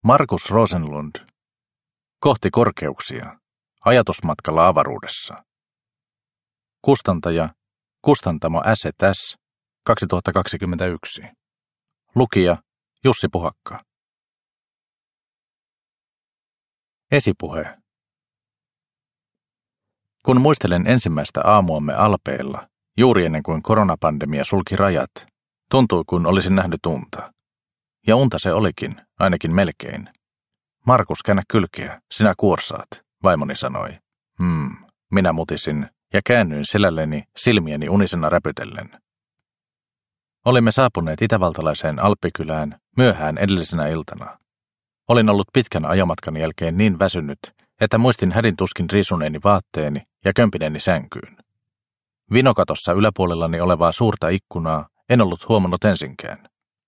Markus Rosenlund. Kohti korkeuksia. Ajatusmatkalla avaruudessa. Kustantaja Kustantamo S&S 2021. Lukija Jussi Puhakka. Esipuhe. Kun muistelen ensimmäistä aamuamme Alpeilla, juuri ennen kuin koronapandemia sulki rajat, tuntui kuin olisin nähnyt unta. Ja unta se olikin, ainakin melkein. Markus, käännä kylkeä, sinä kuorsaat, vaimoni sanoi. Minä mutisin ja käännyin selälleni silmieni unisena räpytellen. Olimme saapuneet itävaltalaiseen alppikylään myöhään edellisenä iltana. Olin ollut pitkän ajomatkan jälkeen niin väsynyt, että muistin hädintuskin riisuneeni vaatteeni ja kömpineeni sänkyyn. Vinokatossa yläpuolellani olevaa suurta ikkunaa en ollut huomannut ensinkään.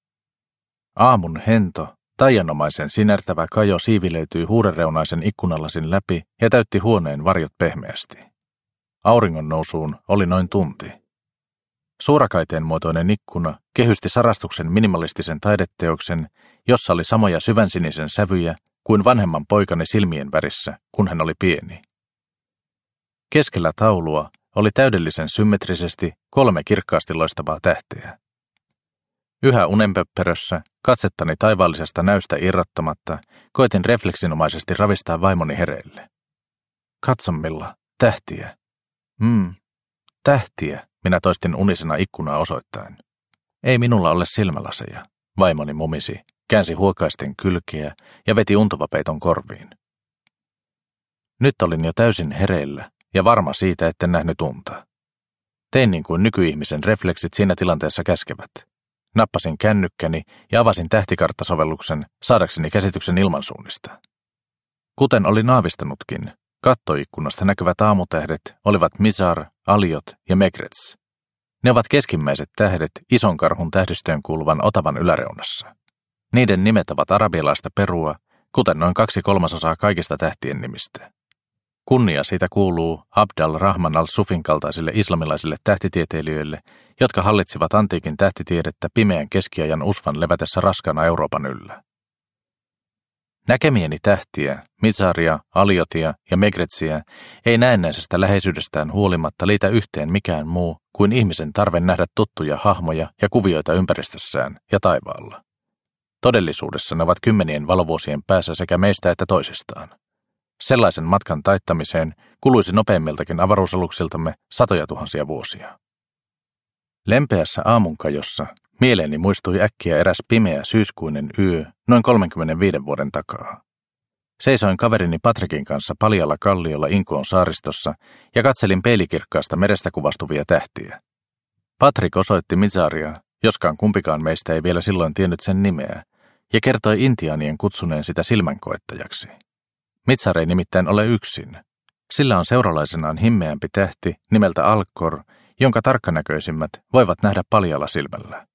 Aamun hento, taianomaisen sinertävä kajo siivilöityi huurereunaisen ikkunalasin läpi ja täytti huoneen varjot pehmeästi. Auringon nousuun oli noin tunti. Suurakaiteen muotoinen ikkuna kehysti sarastuksen minimalistisen taideteoksen, jossa oli samoja syvänsinisen sävyjä kuin vanhemman poikani silmien värissä, kun hän oli pieni. Keskellä taulua oli täydellisen symmetrisesti 3 kirkkaasti loistavaa tähteä. Yhä unenpöppörössä, katsettani taivaallisesta näystä irrottamatta, koitin refleksinomaisesti ravistaa vaimoni hereille. Katso Milla, tähtiä. Tähtiä, minä toistin unisena ikkunaa osoittaen. Ei minulla ole silmälaseja, vaimoni mumisi, käänsi huokaisten kylkeä ja veti untuvapeiton korviin. Nyt olin jo täysin hereillä ja varma siitä, etten nähnyt unta. Tein niin kuin nykyihmisen refleksit siinä tilanteessa käskevät. Nappasin kännykkäni ja avasin tähtikarttasovelluksen saadakseni käsityksen ilmansuunnista. Kuten olin aavistanutkin, kattoikkunasta näkyvät aamutähdet olivat Mizar, Aliot ja Megrez. Ne ovat keskimmäiset tähdet ison karhun tähdistöön kuuluvan Otavan yläreunassa. Niiden nimet ovat arabialaista perua, kuten noin 2/3 kaikista tähtien nimistä. Kunnia siitä kuuluu Abd al-Rahman al-Sufin kaltaisille islamilaisille tähtitieteilijöille, jotka hallitsivat antiikin tähtitiedettä pimeän keskiajan usvan levätessä raskaana Euroopan yllä. Näkemieni tähtiä, Mizaria, Aliotia ja Megreziä ei näennäisestä läheisyydestään huolimatta liitä yhteen mikään muu kuin ihmisen tarve nähdä tuttuja hahmoja ja kuvioita ympäristössään ja taivaalla. Todellisuudessa ne ovat kymmenien valovuosien päässä sekä meistä että toisistaan. Sellaisen matkan taittamiseen kuluisi nopeimmiltakin avaruusaluksiltamme 100 000 vuosia. Lempeässä aamunkajossa mieleeni muistui äkkiä eräs pimeä syyskuinen yö noin 35 vuoden takaa. Seisoin kaverini Patrikin kanssa paljalla kalliolla Inkoon saaristossa ja katselin peilikirkkaasta merestä kuvastuvia tähtiä. Patrik osoitti Mizaria, joskaan kumpikaan meistä ei vielä silloin tiennyt sen nimeä, ja kertoi intiaanien kutsuneen sitä silmänkoettajaksi. Mizar ei nimittäin ole yksin. Sillä on seuralaisenaan himmeämpi tähti nimeltä Alcor, jonka tarkkanäköisimmät voivat nähdä paljalla silmällä.